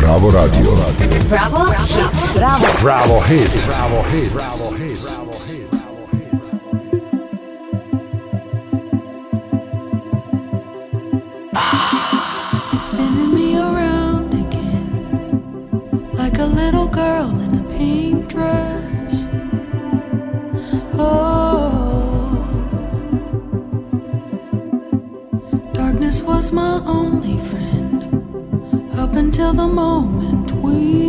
Bravo Radio. Bravo Hit. Bravo Hit. It's spinning me around again, like a little girl in a pink dress. Oh, darkness was my only friend up until the moment we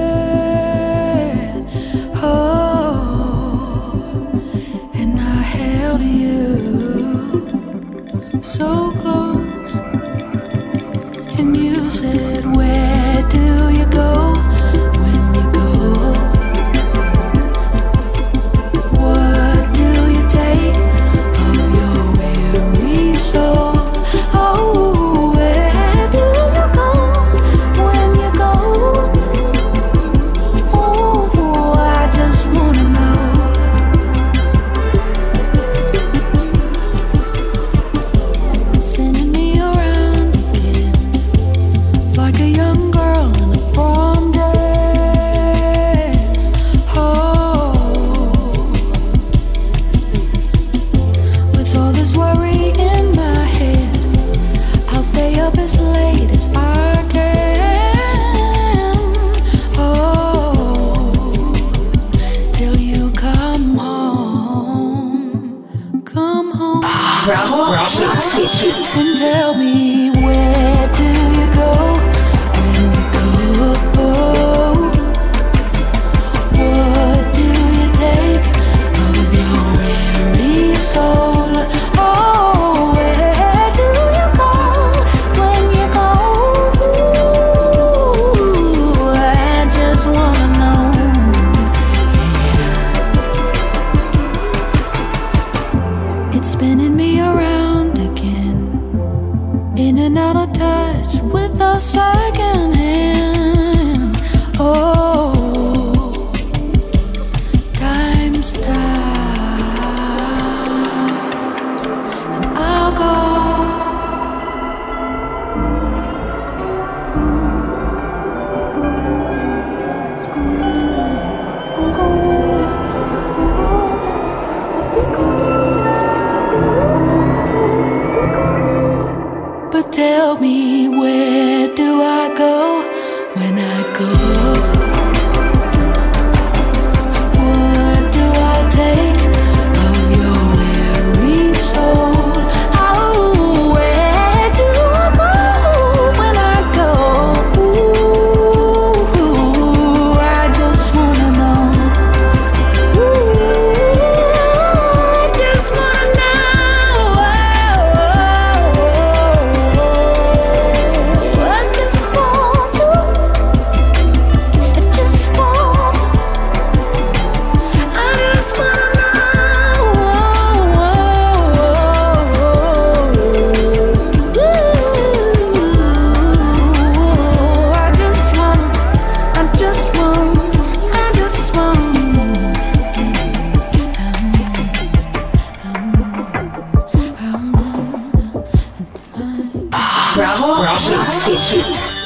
met. Oh, and I held you so close, and you said, where do you go when you go? What do you take of your weary soul? Oh, where do you go when you go? Oh, I just wanna know. It's spinning me around again, like a young girl in a prom dress. Oh, with all this worry in my head, I'll stay up as late as I can. Oh, till you come home, come home. Bravo Hit. And tell me, where do you go when you go? What do you take of your weary soul? Oh, where do you go when you go? I just wanna know. Yeah. It's spinning me around again, in and out of touch with a second hand. Oh, time stops, and I'll go. But tell me, where do I go when I go? What do I take of your weary soul? Oh, where do I go when I go? Ooh, I just wanna know. Ooh, I just wanna know. I just want to. I just want. I just wanna know. Ooh, I just want. I just want. I just want. Bravo Hit.